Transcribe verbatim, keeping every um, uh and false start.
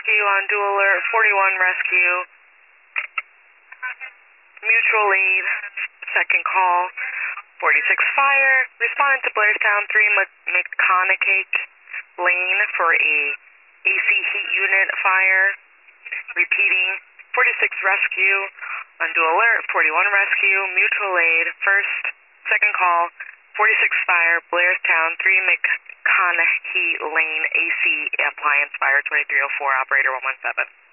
rescue on dual alert, forty-one rescue. Mutual aid, second call, forty-six fire. Responded to Blairstown three McConaughey Lane for a A C heat unit fire. Repeating, forty-six rescue on dual alert, forty-one rescue, mutual aid, first, second call, forty-six fire, Blairstown three McConaughey Lane A C appliance fire, twenty-three oh four, operator one one seven.